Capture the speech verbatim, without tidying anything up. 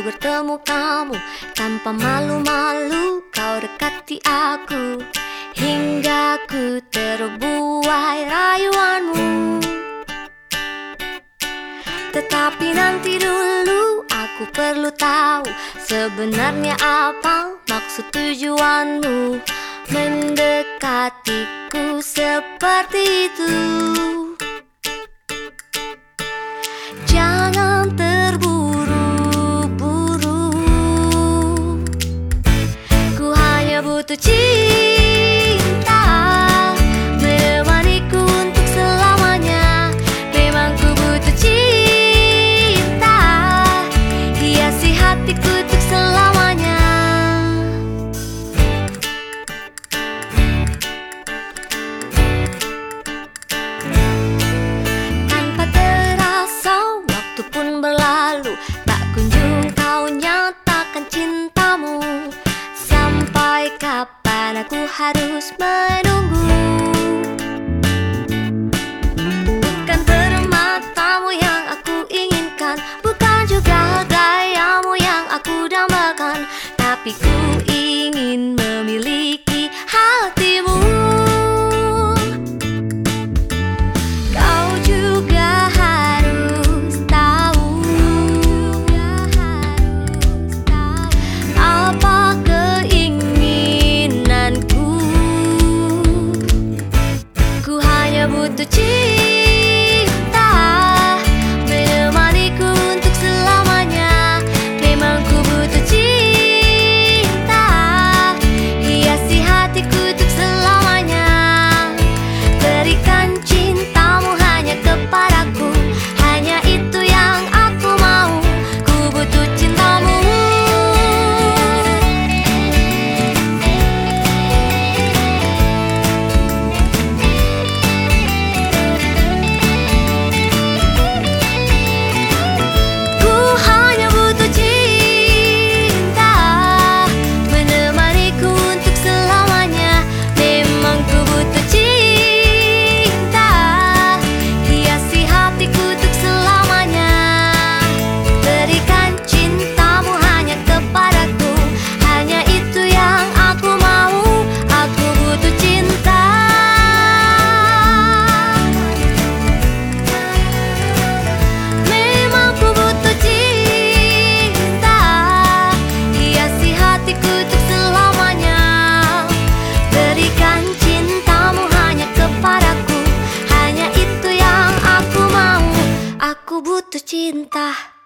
bertemu kamu. Tanpa malu-malu kau dekati aku, hingga ku terbuai rayuanmu. Tetapi nanti dulu aku perlu tahu, sebenarnya apa maksud tujuanmu mendekatiku seperti itu. Jangan terburu-buru, ku hanya butuh cinta menemaniku untuk selamanya. Memang ku butuh cinta hiasi hatiku untuk selamanya. Tanpa terasa waktu pun berlalu, tak kunjung kau nyatakan cintamu. Sampai kapan aku harus menunggu? Bukan permatamu yang aku inginkan, bukan juga gayamu yang aku dambakan, tapi ku ingin memiliki hatimu. Kau juga harus tahu apa keinginanku. Ku hanya butuh cinta menemaniku untuk selamanya. Memang ku butuh cinta hiasi hatiku untuk selamanya. Berikan cintamu hanya kepadaku, hanya itu yang aku mau. Ku butuh cintamu. Ku hanya butuh cinta menemaniku untuk selamanya. Memang ku butuh cinta hiasi hatiku untuk selamanya. Berikan cintamu hanya kepadaku, hanya itu yang aku mau. Aku butuh cinta. Memang ku butuh cinta hiasi hatiku untuk selamanya. Berikan cintamu hanya kepadaku, hanya itu yang aku mau. Aku butuh cinta.